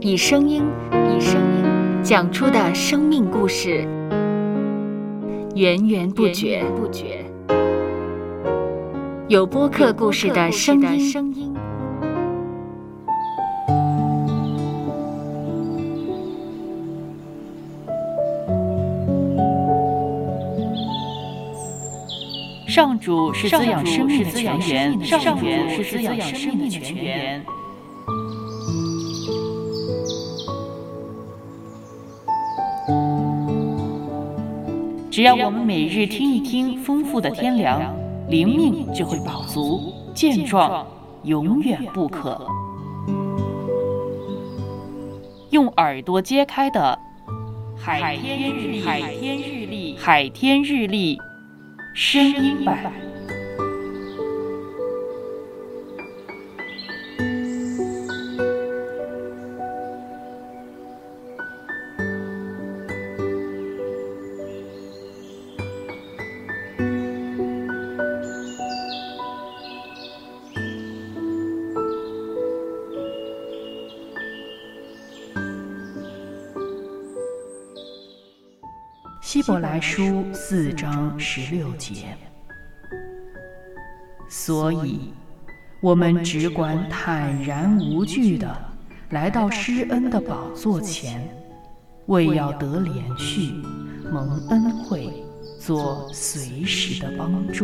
以声音讲出的生命故事，源源不绝。有播客故事的声音。 上主是滋养生命的泉源，上主是滋养生命的泉源。只要我们每日听一听丰富的天粮，灵命就会饱足健壮，永远不渴。用耳朵揭开的海天日历声音版。希伯来书4章16节。所以我们只管坦然无惧地来到施恩的宝座前，为要得连续蒙恩惠，做随时的帮助。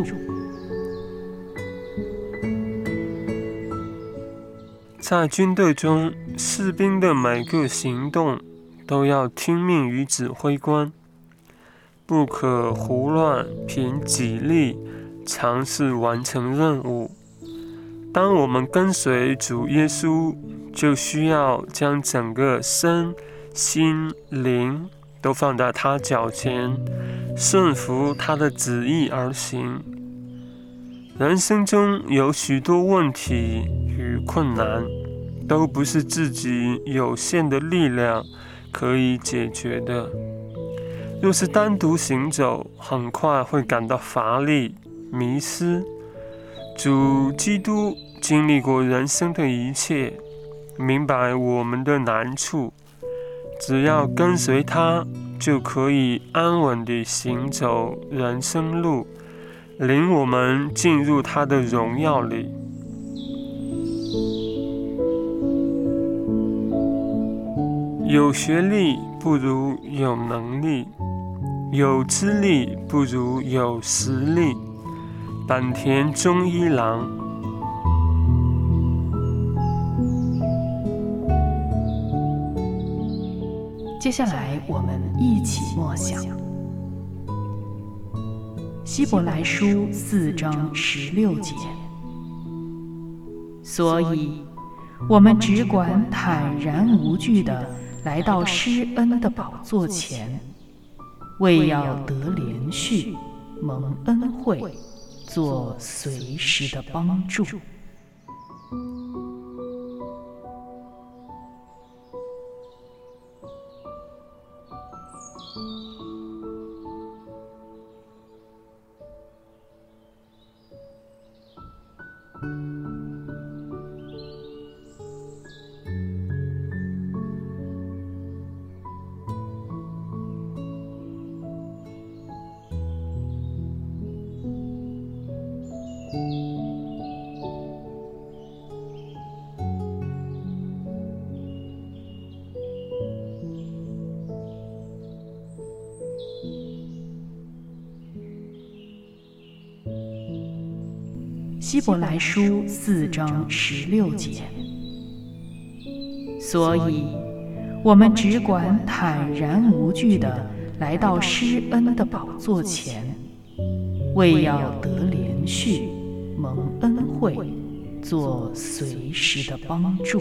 在军队中，士兵的每个行动都要听命于指挥官，不可胡乱凭己力尝试完成任务。当我们跟随主耶稣，就需要将整个身心灵都放在他脚前，顺服他的旨意而行。人生中有许多问题与困难，都不是自己有限的力量可以解决的。若是单独行走，很快会感到乏力、迷失。主基督经历过人生的一切，明白我们的难处，只要跟随他，就可以安稳地行走人生路，领我们进入他的荣耀里。有学历不如有能力，有资历不如有实力。坂田宗一郎。 接下来我们一起默想希伯来书4章16节。所以我们只管坦然无惧地来到施恩的宝座前，为要得连续蒙恩惠，做随时的帮助。希伯来书4章16节。所以我们只管坦然无惧地来到施恩的宝座前，为要得连续蒙恩惠，做随时的帮助。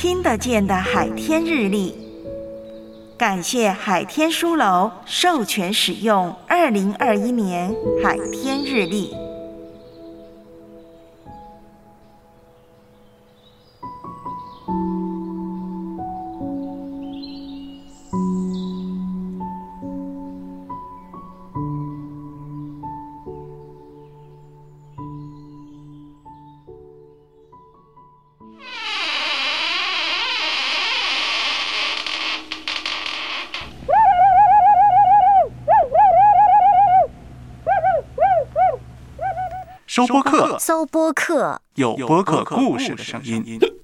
听得见的海天日历。感谢海天书楼授权使用2021年海天日历。 收播客， 搜播客， 有播客故事的声音。